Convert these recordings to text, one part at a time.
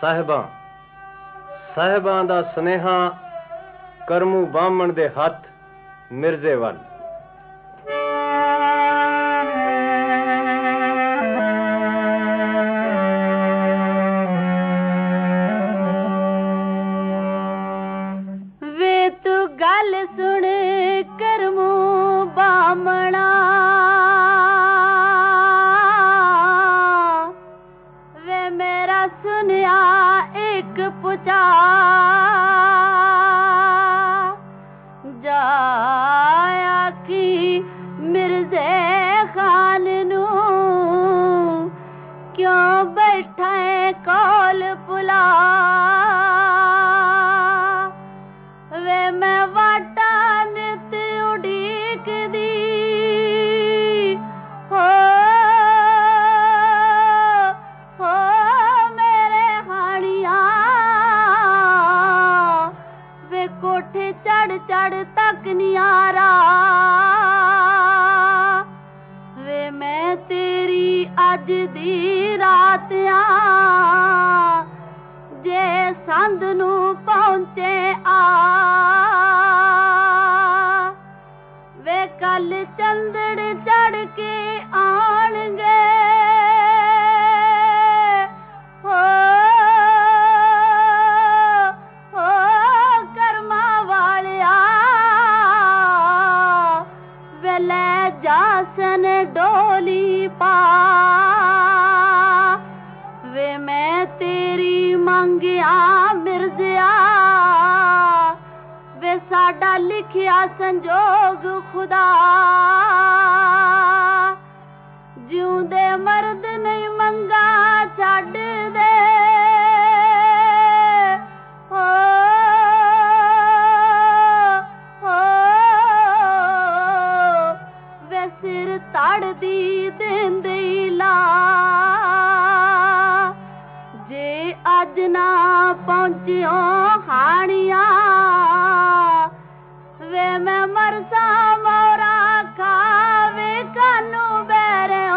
ਸਾਹਿਬਾਂ ਦਾ ਸੁਨੇਹਾ ਕਰਮੂ ਬਾਹਮਣ ਦੇ ਹੱਥ ਮਿਰਜ਼ੇ ਵੱਲ। ਵੇ ਤੂੰ ਗੱਲ ਸੁਣ ਕਰਮੂ ਬਾਹਮਣਾ, ਵੇ ਮੇਰਾ ਸੁਨਿਆ ਇੱਕ ਪੁਚਾ ਜਾਇਆ ਕਿ ਮਿਰਜ਼ੇ ਖਾਨ ਨੂੰ ਕਿਉਂ ਬੈਠਾ ਹੈ ਕੋਲ ਪੁਲਾ। ਵੇ ਮੈਂ ਵਾਟਾਂ ਨਿਤ ਉਡੀਕਦੀ ਹੋ ਮੇਰੇ ਹਾਣੀਆਂ, ਵੇ ਕੋਠੇ ਚੜ ਚੜ ਤੱਕ ਨਿਆਰਾ। ਵੇ ਮੈਂ ਤੇਰੀ ਅੱਜ ਦੀ ਰਾਤ ਆ, ਜੇ ਸੰਦ ਨੂੰ ਪਹੁੰਚੇ ਆ। ਵੇ ਕੱਲ ਚੰਦੜ ਚੜ ਕੇ ਆਣਗੇ ਕਰਮਾਂ ਵਾਲਿਆ, ਵੇ ਲੈ ਜਾਸਨ ਡੋਲੀ ਪਾ। ਵੇ ਮੈਂ ਤੇਰੀ ਮੰਗਿਆ ਮਿਰਜ਼ਿਆ, ਵੇ ਸਾਡਾ ਲਿਖਿਆ ਸੰਜੋਗ ਖੁਦਾ। ਜਿਉਂਦੇ ਮਰਦ ਨਹੀਂ ਮੰਗਾ ਛੱਡਦੇ ਵੇ ਸਿਰ ਤੜਦੀ ਦਿੰਦੀ ਲਾ। ਜੇ ਅੱਜ ਨਾ ਪਹੁੰਚਿਓ ਹਾਣੀਆਂ, ਵੇ ਮੈਂ ਮਰਸਾ ਮੋਰਾ ਖਾਵੇ ਕਾਨੂੰ ਬੈਰਿਓ।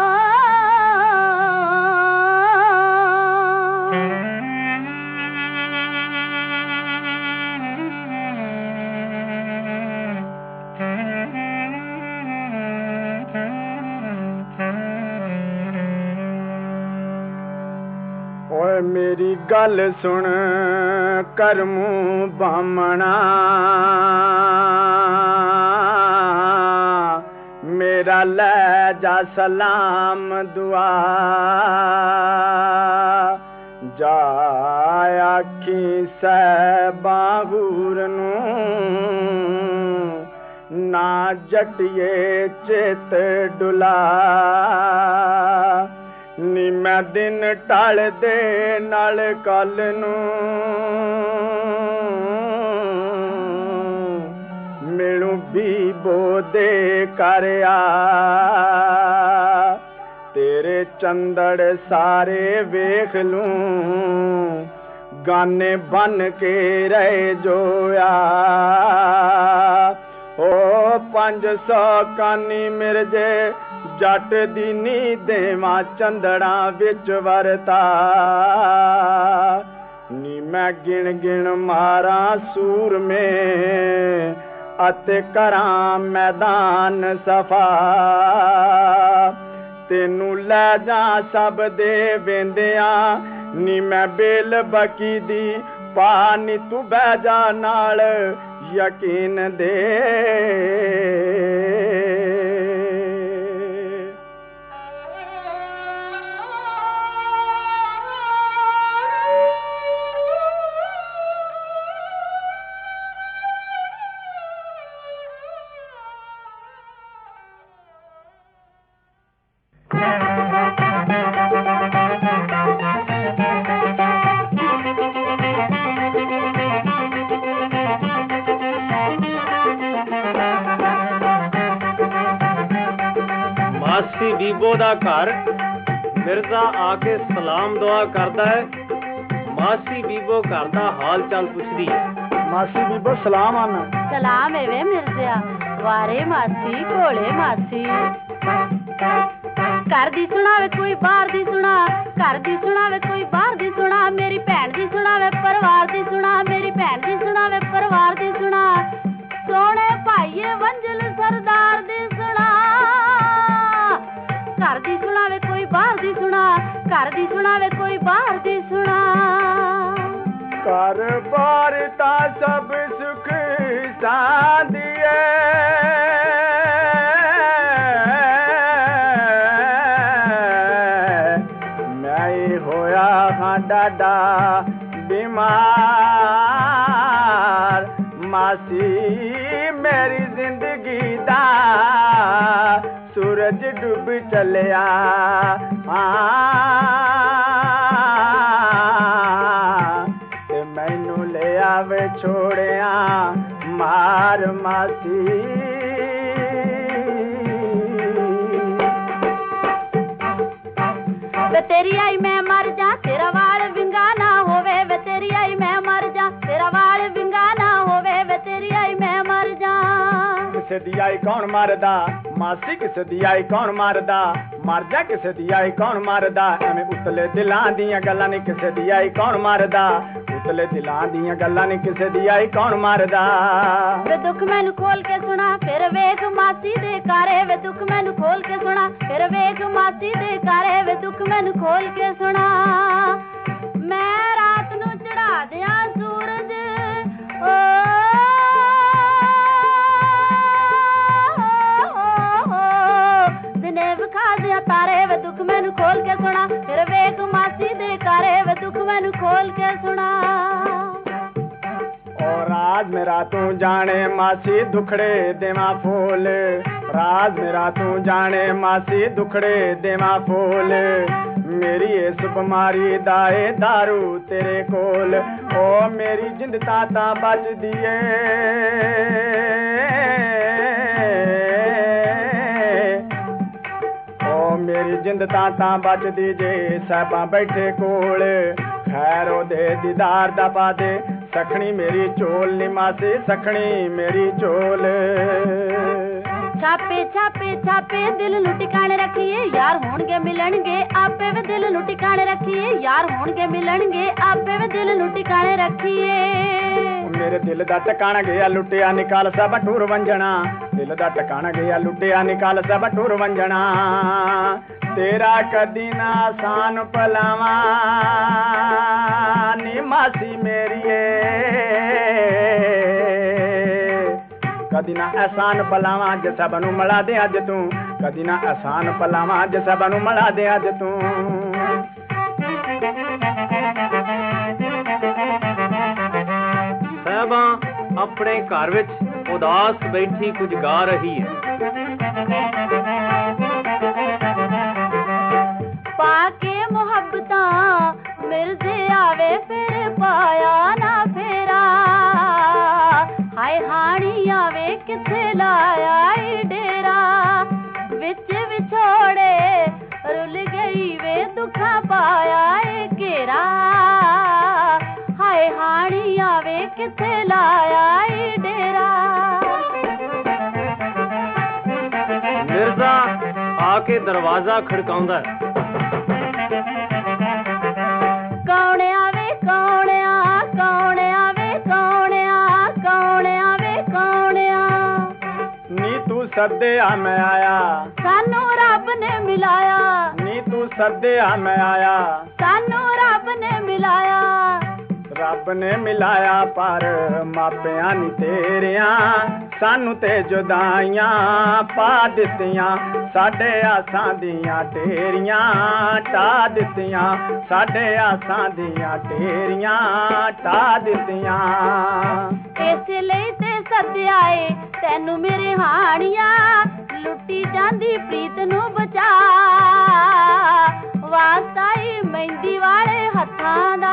ਓਏ ਮੇਰੀ ਗੱਲ ਸੁਣ ਕਰਮੂ ਬਾਹਮਣਾ, ਮੇਰਾ ਲੈ ਜਾ ਸਲਾਮ ਦੁਆ। ਜਾ ਆਖੀ ਸਾਹਿਬਾਂ ਹੂਰ ਨੂੰ, ਨਾ ਜਟਿਏ ਚਿਤ ਡੁਲਾ। ਨੀ ਮੈਂ ਦਿਨ ਢਲਦੇ ਨਾਲ ਕੱਲ ਨੂੰ, ਮਿਲੂ ਬੀਬੋ ਦੇ ਘਰ ਆ। ਤੇਰੇ ਚੰਦੜ ਸਾਰੇ ਵੇਖ ਲੂੰ, ਗਾਨੇ ਬਨ ਕੇ ਰਹਿ ਜੋਇਆ। ਓ 500 ਕਾਨੀ ਮਿਰਜੇ ਜੱਟ ਦੀ ਨੀ ਦੇਵਾਂ ਚੰਦੜਾਂ ਵਿੱਚ ਵਰਤਾ। ਨੀ ਮੈਂ ਗਿਣ ਗਿਣ ਮਾਰਾਂ ਸੂਰਮੇ, ਅਤੇ ਕਰਾਂ ਮੈਦਾਨ ਸਫਾ। ਤੈਨੂੰ ਲੈ ਜਾ ਸਭ ਦੇ ਵੇਂਦਿਆਂ, ਨੀ ਮੈਂ ਬੇਲ ਬਕੀ ਦੀ ਪਾ। ਨੀ ਤੂੰ ਬਹਿ ਜਾ ਨਾਲ ਯਕੀਨ ਦੇ। ਮਾਸੀ ਬੀਬੋ ਦਾ ਘਰ ਮਿਰਜ਼ਾ ਆ ਕੇ ਸਲਾਮ ਦੁਆ ਕਰਦਾ ਹੈ। ਮਾਸੀ ਬੀਬੋ ਘਰ ਦਾ ਹਾਲ ਚਾਲ ਪੁੱਛਦੀ ਹੈ। ਮਾਸੀ ਬੀਬੋ ਸਲਾਮ ਆਨਾ। ਸਲਾਮ ਏ ਵੇ ਮਿਰਜ਼ਿਆ, ਵਾਰੇ ਮਾਸੀ ਭੋਲੇ ਮਾਸੀ। ਘਰ ਦੀ ਸੁਣਾਵੇ ਕੋਈ ਬਾਹਰ ਦੀ ਸੁਣਾ, ਘਰ ਦੀ ਸੁਣਾਵੇ ਕੋਈ ਬਾਹਰ ਦੀ ਸੁਣਾ। ਮੇਰੀ ਭੈਣ ਦੀ ਦੀ ਸੁਣਾ ਵੇ ਕੋਈ ਬਾਹਰ ਦੀ ਸੁਣਾ। ਘਰ ਬਾਰ ਤਾਂ ਸਭ ਸੁਖ ਸਾਂਦੀ ਮੈਂ ਹੋਇਆ ਹਾਂ ਡਾਡਾ ਬਿਮਾਰ ਮਾਸੀ ਮੇਰੀ ਜ਼ਿੰਦਗੀ ਦਾ ਸੂਰਜ ਡੁੱਬ ਚੱਲਿਆ ਤੇ ਮੈਨੂੰ ਲੈ ਆਵੇ ਛੋੜਿਆ ਮਾਰ ਮਾਸੀ। ਵੇ ਤੇਰੀ ਆਈ ਮੈਂ ਮਰ ਜਾ ਤੇਰਾ ਵਾਲ ਵਿੰਗਾ ਨਾ ਹੋਵੇ ਵੇ ਤੇਰੀ ਆਈ ਮੈਂ ਮਰ ਜਾ ਤੇਰਾ ਵਾਲ ਵਿੰਗਾ ਨਾ ਹੋਵੇ ਵੇ ਤੇਰੀ ਆਈ ਮੈਂ ਮਰ ਜਾ। ਕਿਸੇ ਦੀ ਆਈ ਕੌਣ ਮਾਰਦਾ ਮਾਸੀ ਕਿਸੇ ਦੀ ਆਈ ਕੌਣ ਮਾਰਦਾ ਮਰ ਜਾ ਕਿਸੇ ਦੀ ਆਈ ਕੌਣ ਮਾਰਦਾ ਐਵੇਂ ਉਤਲੇ ਦਿਲਾਂ ਦੀਆਂ ਗੱਲਾਂ ਨਹੀਂ ਕਿਸੇ ਦੀ ਆਈ ਕੌਣ ਮਾਰਦਾ ਉਤਲੇ ਦਿਲਾਂ ਦੀਆਂ ਗੱਲਾਂ ਨਹੀਂ ਕਿਸੇ ਦੀ ਆਈ ਕੌਣ ਮਾਰਦਾ। ਵੇ ਦੁੱਖ ਮੈਨੂੰ ਖੋਲ ਕੇ ਸੁਣਾ ਫਿਰ ਵੇਖ ਮਾਸੀ ਦੇ ਕਾਰੇ ਵੇ ਦੁੱਖ ਮੈਨੂੰ ਖੋਲ ਕੇ ਸੁਣਾ ਫਿਰ ਵੇਖ ਮਾਸੀ ਦੇ ਕਾਰੇ ਵੇ ਦੁੱਖ ਮੈਨੂੰ ਖੋਲ ਕੇ ਸੁਣਾ। ਮੈਂ ਰਾਤ ਨੂੰ ਚੜਾ ਦਿਆਂ ਸੂਰਜ ਦਿਨੇ ਵਿਖਾ ਦਿਆਂ ਤਾਰੇ ਵੇ ਦੁੱਖ ਮੈਨੂੰ ਖੋਲ ਕੇ ਸੁਣਾ ਫਿਰ ਵੇਖ ਮਾਸੀ ਦੇ ਕਾਰੇ ਵੇ ਦੁੱਖ ਮੈਨੂੰ ਖੋਲ ਕੇ ਸੁਣਾ। ਰਾਜ ਮੇਰਾ ਤੂੰ ਜਾਣੇ ਮਾਸੀ ਦੁਖੜੇ ਦੇਵਾਂ ਫੂਲ ਰਾਜ ਮੇਰਾ ਤੂੰ ਜਾਣੇ ਮਾਸੀ ਦੁਖੜੇ ਦੇਵਾਂ ਫੂਲ ਮੇਰੀ ਇਸ ਬਿਮਾਰੀ ਦਾ ਏ ਦਾਰੂ ਤੇਰੇ ਕੋਲ ਓ ਮੇਰੀ ਜਿੰਦ ਤਾਂ ਬਚਦੀ ਏ ਓ ਮੇਰੀ ਜਿੰਦ ਤਾਂ ਬਚਦੀ ਜੇ ਸਾਹਿਬਾਂ ਬੈਠੇ ਕੋਲ ਖੈਰ ਉਹਦੇ ਦੀਦਾਰ ਦਾ ਪਾ ਦੇ ਸਖਣੀ ਮੇਰੀ ਚੋਲ ਨੀ ਮਾਸੀ ਸਖਣੀ ਮੇਰੀ ਚੋਲ। ਛਾਪੇ ਛਾਪੇ ਛਾਪੇ ਦਿਲ ਨੂੰ ਟਿਕਾਣੇ ਰੱਖੀਏ ਯਾਰ ਹੋਣਗੇ ਮਿਲਣਗੇ ਆਪੇ ਵੇ ਦਿਲ ਨੂੰ ਟਿਕਾਣੇ ਰੱਖੀਏ ਯਾਰ ਹੋਣਗੇ ਮਿਲਣਗੇ ਆਪੇ ਵੇ ਦਿਲ ਨੂੰ ਟਿਕਾਣੇ ਰੱਖੀਏ। ਮੇਰੇ ਦਿਲ ਦਾ ਟਿਕਾਣਾ ਗਿਆ ਲੁੱਟਿਆ ਨਿਕਾਲ ਸਭ ਟੂਰ ਵੰਜਣਾ ਦਿਲ ਦਾ ਟਿਕਾਣਾ ਗਿਆ ਲੁੱਟਿਆ ਨਿਕਾਲ ਸਭ ਟੂਰ ਵੰਜਣਾ ਤੇਰਾ ਕਦੀ ਨਾ ਆਸਾਨ ਭਲਾਵਾਂ ਨੀ ਮਾਸੀ ਮੇਰੀਏ ਕਦੀ ਨਾ ਆਸਾਨ ਭਲਾਵਾਂ ਜੇ ਸਭ ਨੂੰ ਮਿਲਾ ਦੇ ਅੱਜ ਤੂੰ ਕਦੀ ਨਾ ਆਸਾਨ ਭਲਾਵਾਂ ਜੇ ਸਭ ਨੂੰ ਮਿਲਾ ਦੇ ਅੱਜ ਤੂੰ। ਸਾਹਿਬਾਂ ਆਪਣੇ ਘਰ ਵਿੱਚ ਉਦਾਸ ਬੈਠੀ ਕੁਝ ਗਾ ਰਹੀ ਹੈ। ਪਾ ਕੇ ਮੁਹੱਬਤਾਂ ਮਿਲਦੇ ਆਵੇ ਫਿਰ ਪਾਇਆ ਨਾ ਫੇਰਾ ਹਾਏ ਹਾਣੀ ਆਵੇ ਕਿੱਥੇ ਲਾਇਆ ਈ ਡੇਰਾ ਵਿੱਚ ਵਿਛੋੜੇ ਰੁੱਲ ਗਈ ਵੇ ਦੁੱਖਾਂ ਪਾਇਆ ਏ ਘੇਰਾ ਹਾਏ ਹਾਣੀ ਆਵੇ ਕਿੱਥੇ ਲਾਇਆ ਈ ਡੇਰਾ। ਮਿਰਜ਼ਾ ਆ ਕੇ ਦਰਵਾਜ਼ਾ ਖੜਕਾਉਂਦਾ ਹੈ। ਕੌਣ ਆਵੇ ਕੌਣ ਆ ਕੌਣ ਆਵੇ ਕੌਣ ਆ ਕੌਣ ਆਵੇ ਕੌਣ ਆ ਨੀ ਤੂੰ ਸੱਦਿਆ ਮੈਂ ਆਇਆ ਸਾਨੂੰ ਰੱਬ ਨੇ ਮਿਲਾਇਆ ਨੀ ਤੂੰ ਸੱਦਿਆ ਮੈਂ ਆਇਆ ਸਾਨੂੰ ਰੱਬ ਨੇ ਮਿਲਾਇਆ ਰੱਬ ਨੇ ਮਿਲਾਇਆ ਪਰ ਮਾਪਿਆਂ ਨੀ ਤੇਰਿਆਂ ਸਾਨੂੰ ਤੇ ਜੁਦਾਈਆਂ ਪਾ ਦਿੱਤੀਆਂ ਸਾਡੇ ਆਸਾਂ ਦੀਆਂ ਢੇਰੀਆਂ ਢਾ ਦਿੱਤੀਆਂ ਸਾਡੇ ਆਸਾਂ ਦੀਆਂ ਢੇਰੀਆਂ ਢਾ ਦਿੱਤੀਆਂ। ਇਸੇ ਲਈ ਤੇ ਸੱਦਿਆ ਏ ਤੈਨੂੰ ਮੇਰੇ ਹਾਣੀਆਂ ਲੁੱਟੀ ਜਾਂਦੀ ਪ੍ਰੀਤ ਨੂੰ ਬਚਾ ਵਾਸਤਾ ਈ ਮਹਿੰਦੀ ਵਾਲੇ ਹੱਥਾਂ ਦਾ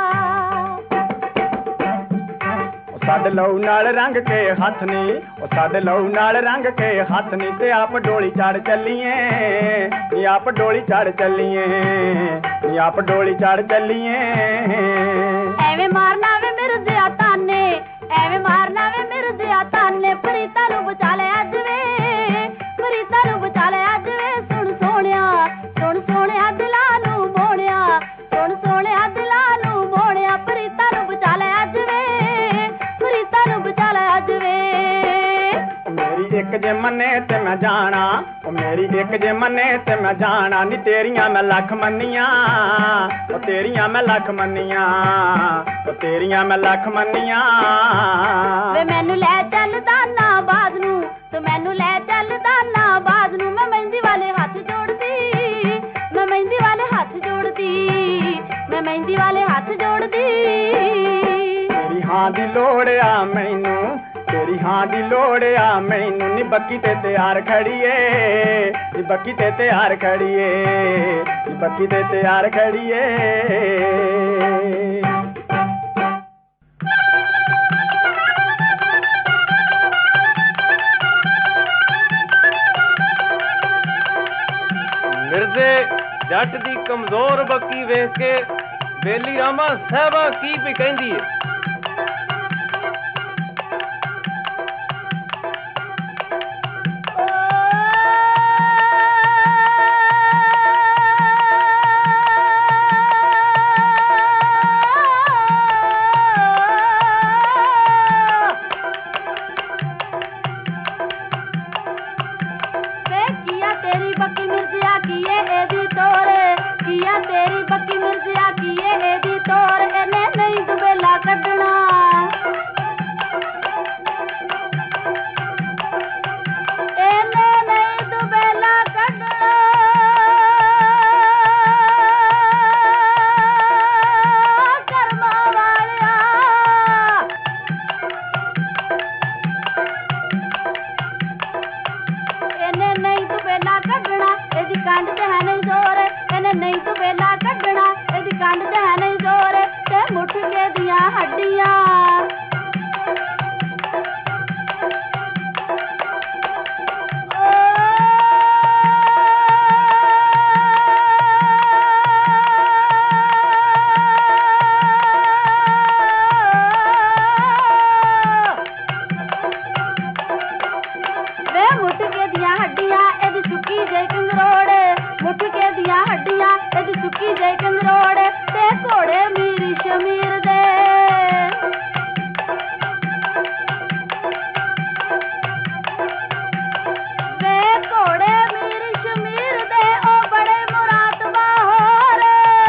ਸਾਡੇ ਲਹੂ ਨਾਲ ਰੰਗ ਕੇ ਹੱਥ ਨੀ ਉਹ ਸਾਡੇ ਲਹੂ ਨਾਲ ਰੰਗ ਕੇ ਹੱਥ ਨੀ ਤੇ ਆਪ ਡੋਲੀ ਚੜ ਚੱਲੀਏ ਨੀ ਆਪ ਡੋਲੀ ਚੜ ਚੱਲੀਏ ਨੀ ਆਪ ਡੋਲੀ ਚੜ ਚੱਲੀਏ। ਐਵੇਂ ਮਾਰਨਾ ਵੇ ਮਿਰਜ਼ਿਆ ਤਾਨੇ ਐਵੇਂ ਮਾਰਨਾ ਵੇ ਮਿਰਜ਼ਿਆ ਤਾਨੇ ਪ੍ਰੀਤਾਂ ਨੂੰ ਬਚਾ ਲੈ ਅੱਜ ਵੇ ਪ੍ਰੀਤਾਂ ਨੂੰ ਬਚਾ ਲੈ ਅੱਜ ਵੇ ਸੁਣ ਸੋਹਣਿਆ ਦਿਲਾਂ ਨੂੰ ਮੋਹਣਿਆ ਸੁਣ ਸੋਹਣਿਆ ਦਿਲਾਂ ਨੂੰ ਮੋਹਣਿਆ ਪ੍ਰੀਤਾਂ ਨੂੰ ਬਚਾ ਲੈ ਅੱਜ ਵੇ ਪ੍ਰੀਤਾਂ ਨੂੰ ਬਚਾ ਲੈ ਅੱਜ ਵੇ। ਮੇਰੀ ਇੱਕ एक जे मने ते मैं जाना, ओ मेरी एक जे मने ते मैं जाना, नी तेरियां मैं लख मनियां, ओ तेरियां मैं लख मनियां, ओ तेरियां मैं लख मनियां। वे मैनू ले चल दानाबाद नू, तो मैनू ले चल दानाबाद नू, मैं मेहंदी वाले हाथ जोड़दी, मैं मेहंदी वाले हाथ जोड़दी, मैं मेहंदी वाले हाथ जोड़दी। तेरी हां दी लोड़ आ मैनू, तेरी हां दी लोड़ आ मैनू, नी बक्की ते तैयार खड़ीए, नी बक्की ते तैयार खड़ीए, नी बक्की ते तैयार खड़ीए। मिर्जे जट दी कमजोर बक्की वेख के बेली रामा सहबा की भी कहंदी है। तेरी बक्की मिर्जिया किए एदी तोर, किया तेरी बक्की मिर्जिया किए एदी तोर, एने नहीं दुबेला कड्डना, एने नहीं दुबेला कड्डना। कर्मा वालिया एने नहीं दुबेला कड्डना, एदी कंड ते है नहीं जोर, एने नहीं दुबेला कड्डना, एदी कंड ते है नहीं जोर, ते मुठ के दियां हड्डियां, वे मुठ के दियां हड्डियां, एदी सुक्की जे कंगरोड़, मुठ के दियां हड्डियां, एदी सुक्की जे कंगरोड़, ते घोड़े मीरी शमीर दे, वे घोड़े मीरी शमीर दे, ओ बड़े मुरातबा होर,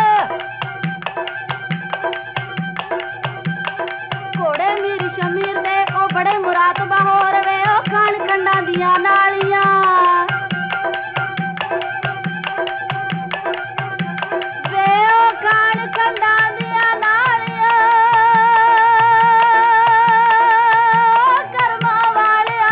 घोड़े मीरी शमीर दे, ओ बड़े मुरातबा होर, वे ओ खान कंडा दियां नालियां, वे ओ खान कंडा दियां नालियां। कर्मा वालिया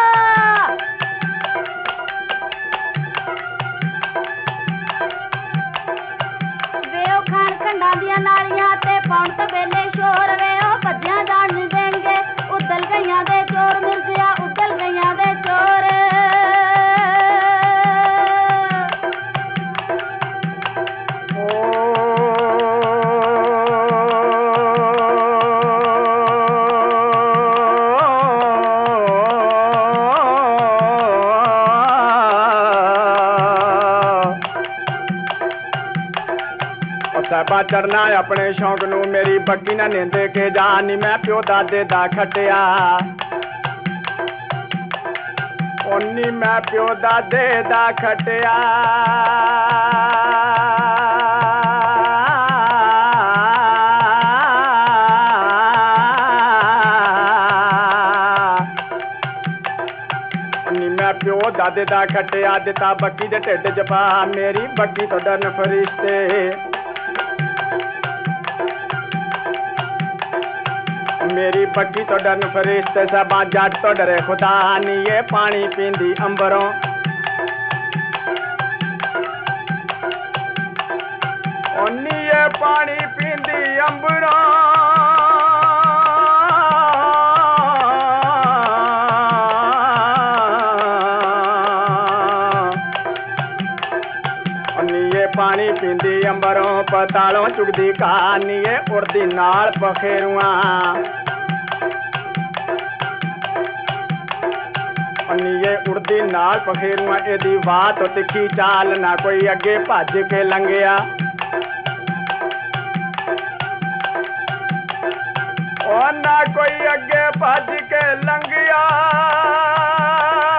वे ओ खान कंडा दियां नालियां, ते पौन तबेले शोर, वे ओ भज्जियां जान नहीं देंगे, उदल गईयां दे चोर मिर्जिया, उदल गईयां दे चोर। साहबा चढ़ना अपने शौक नू, मेरी बक्की ना नेंदे के जा, नी मैं प्यो दादे दा खटिया, ओ नी मैं प्यो दादे दा खटिया। नी मैं प्यो दादे दा खटिया, दिता बक्की दे ढिड च पा, मेरी बक्की तो डरन फरिश्ते, मेरी बक्की तो डरन फरिश्ते, सबा जट तो डरे खुदा, नी ये पानी पींदी अंबरों, ओ नी ये पानी पींदी अंबरों। पानी पींदी अंबरों, पतालों चुगदी कहानी, ये उड़दी नाल पखेरुआ, ये उड़दी नाल पखेरुआ, एदी वाह तो तिखी चाल, ना कोई अगे भज के लंघिया, ओ ना कोई अगे भज के लंघिया।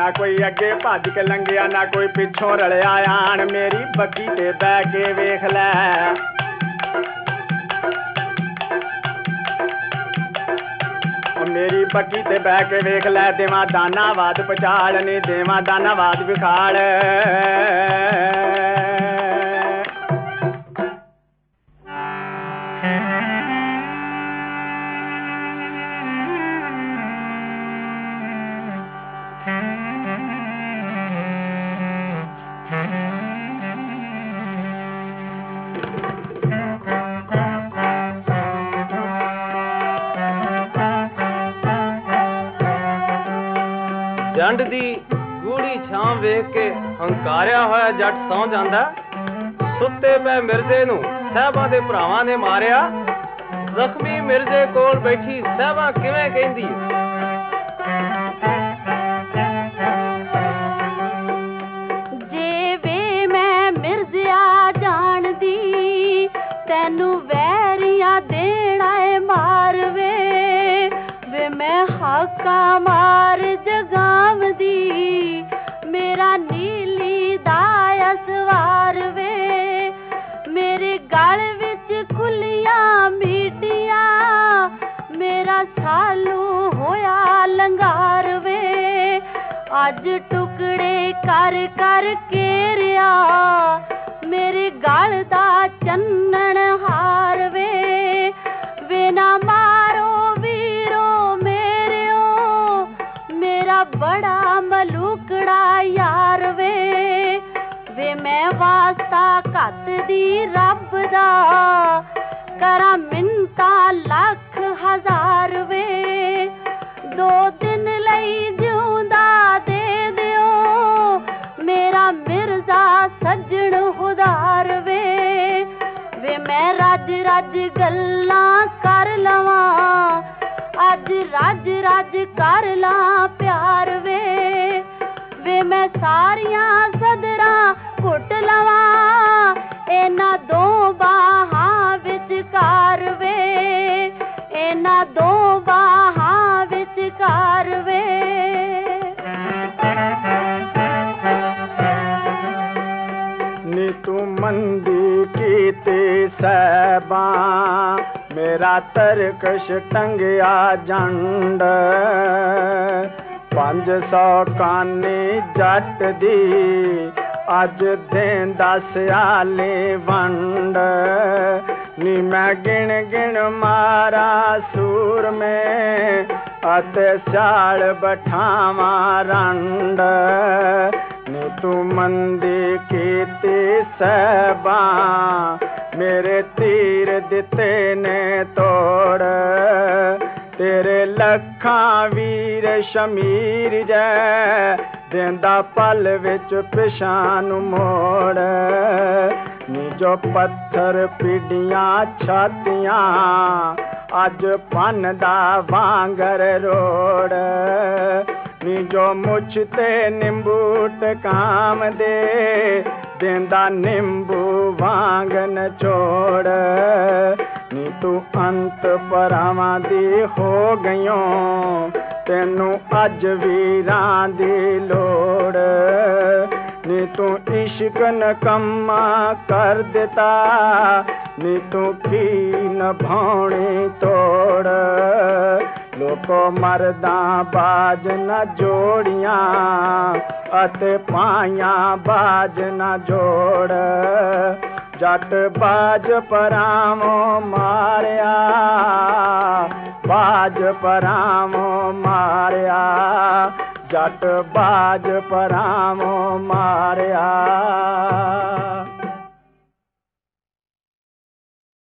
ना कोई अगे भज के लंघिया ना कोई पिछों रलिया आन मेरी बग्गी ते बह के वेख लै मेरी बग्गी ते बह के वेख लै देवां दानावाद पचाल नी देवां दानावाद विखाल जंड दी गूढ़ी छां वेख के हंकारिया होया जट सौ जांदा सुत्ते पै मिर्जे नू साहबां दे भरावां ने मारिया जख्मी मिर्जे कोल बैठी साहबां किवें कहंदी जे वे मैं मिर्जिया जानदी तैनू वैरिया देना है मार वे मैं हाका मार जगावदी मेरा नीली दाया सवार वे मेरे गल विच खुलिया मीटिया मेरा सालू होया लंगार वे अज टुकड़े कर कर केरिया मेरे गल दा चन्नन हार वे ना मारो बड़ा मलूकड़ा यार वे मैं वास्ता घत दी रब दा करा मिन्ता लख हजार वे 2 दिन लई जिउंदा दे दियो मेरा मिर्जा सज्जण हुदार वे मैं रज रज गल्लां कर लवां अज रज रज कर ला प्यार वे मैं सारियां सदरां घुट लवा इना दो बाहां विचकार वे इना दो बाहां विचकार वे नी तू मंदी कीते सहबा मेरा तरकश टंगिया जंड 500 कानी जट दी अज देंदा सियाले वंड नी मैं गिण गिण मारा सूर में अते स्याल बठावा रंड नी तू मंदी कीती सहबा मेरे तीर दिते ने तोड़ तेरे लखां वीर शमीर जै देंदा पल विच पिछां नूं मोड़ नी जो पत्थर पीड़ियां छातियां अज भन्नदा वांगर रोड़ नी जो मुछ ते निंबू टकाम दे देंदा निंबू वांग नचोड़ नी तू अंत परावां दी हो गईओ तेनू अज वीरां दी लोड़ नी तू इश्क नकम्मा कर दिता नी तू की नभाउणी तोड़ लोको मरदां बाज न जोड़ियां अते पाइयां बाज न जोड़ जट बाज परावो मारिया बाज परावो मारिया जट बाज परावो मारिया